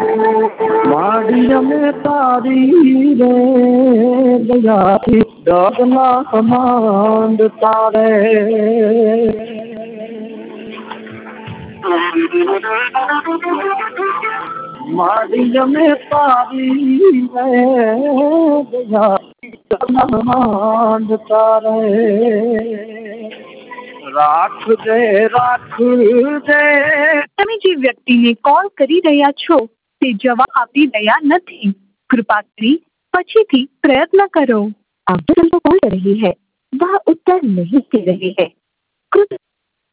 માડી અમે તારી રે દયાથી ડગલા કમાંડ તારે માડી અમે તારી રે દયાથી ડગલા કમાંડ તારે રાખજે રાખજે. તમે જે વ્યક્તિને કોલ કરી રહ્યા છો તે જવાબ આપી રહ્યા નથી. कृपा કરી પછીથી प्रयत्न करो. आप जो नंबर कॉल कर रही है वह उत्तर नहीं दे रही है. कृपया